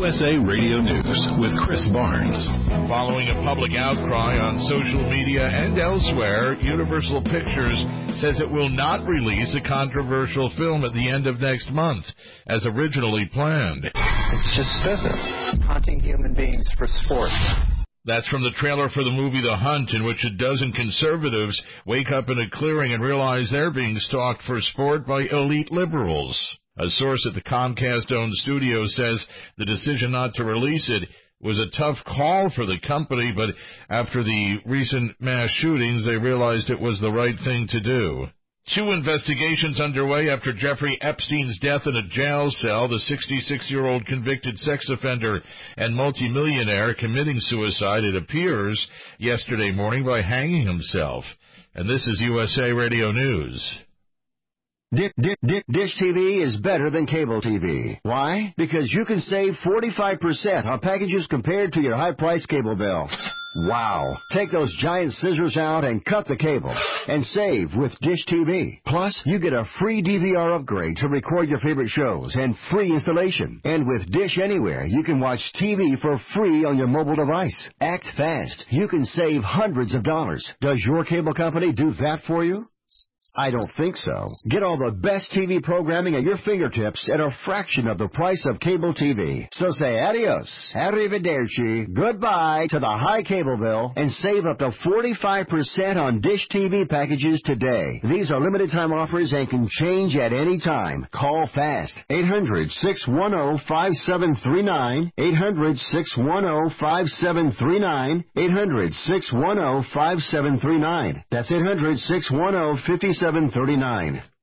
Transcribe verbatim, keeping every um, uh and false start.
U S A Radio News with Chris Barnes. Following a public outcry on social media and elsewhere, Universal Pictures says it will not release a controversial film at the end of next month, as originally planned. It's just business. Hunting human beings for sport. That's from the trailer for the movie The Hunt, in which a dozen conservatives wake up in a clearing and realize they're being stalked for sport by elite liberals. A source at the Comcast-owned studio says the decision not to release it was a tough call for the company, but after the recent mass shootings, they realized it was the right thing to do. Two investigations underway after Jeffrey Epstein's death in a jail cell. The sixty-six-year-old convicted sex offender and multimillionaire committing suicide, it appears, yesterday morning by hanging himself. And this is U S A Radio News. Dish, dish, dish T V is better than cable T V. Why? Because you can save forty-five percent on packages compared to your high-priced cable bill. Wow. Take those giant scissors out and cut the cable and save with Dish T V. Plus, you get a free D V R upgrade to record your favorite shows and free installation. And with Dish Anywhere, you can watch T V for free on your mobile device. Act fast. You can save hundreds of dollars. Does your cable company do that for you? I don't think so. Get all the best T V programming at your fingertips at a fraction of the price of cable T V. So say adios, arrivederci, goodbye to the high cable bill and save up to forty-five percent on Dish T V packages today. These are limited time offers and can change at any time. Call fast. eight hundred, six one zero, five seven three nine. eight hundred, six one zero, five seven three nine. eight hundred, six one zero, five seven three nine. That's eight hundred, six one zero, five seven three nine.